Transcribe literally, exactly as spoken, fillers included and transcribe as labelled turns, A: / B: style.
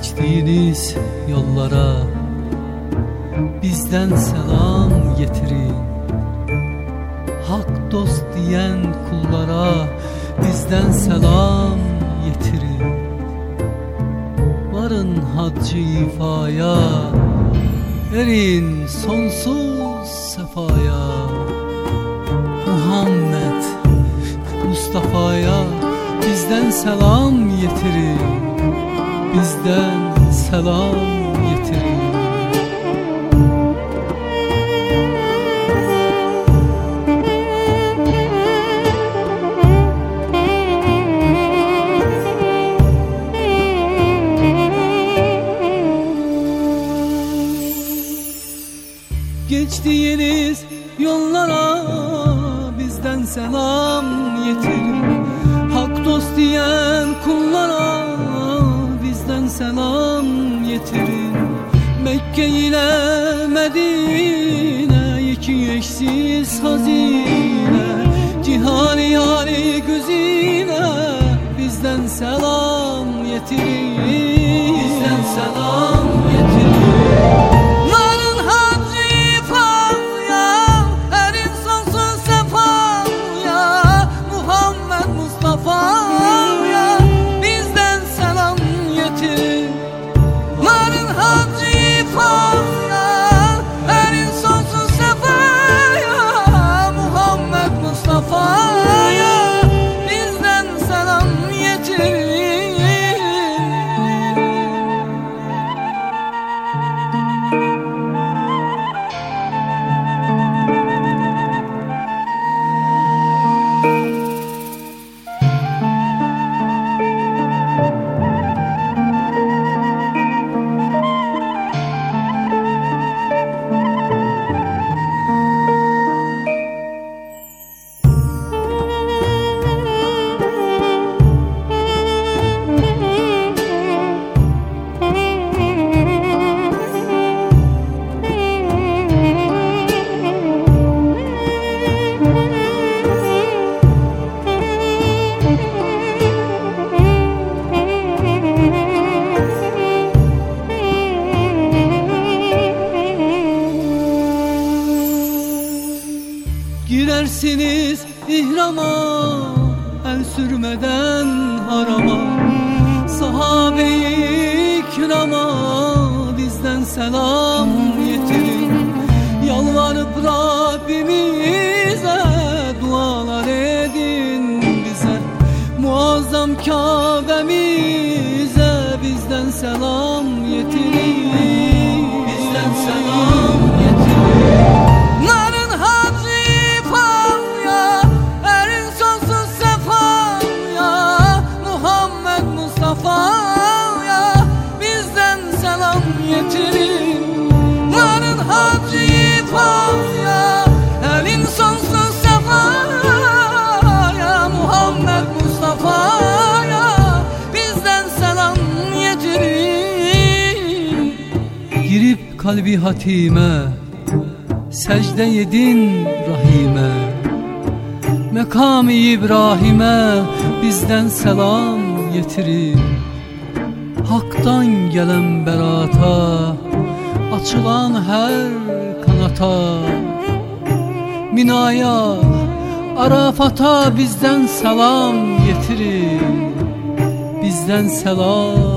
A: Geçtiğiniz yollara bizden selam getirin. Hak dost diyen kullara bizden selam getirin. Varın haccı ifaya, erin sonsuz sefaya. Muhammed Mustafa'ya bizden selam getirin. Bizden selam getirin. Geçtiğiniz yollara bizden selam getirin. Hak dost diyen kullara bizden selam getirin. Mekke ile Medine iki eşsiz hazine. Cihani yari güzine bizden selam getirin. Bizden selam getirin. Girersiniz ihrama, el sürmeden harama. Sahabe-i kirama bizden selam getirin. Yalvarıp Rabbimize dualar edin bize. Muazzam Kabe'mize bizden selam getirin. Bizden selam getirin.
B: Varın hacı ifaya, elin sonsuz sefaya. Muhammed Mustafa'ya bizden selam getirin.
A: Girip kalbi hatime, secde yedin rahime. Mekam-ı İbrahim'e bizden selam getirin. Hak'tan gelen berata, açılan her kanata. Minaya, Arafat'a bizden selam getirin. Bizden selam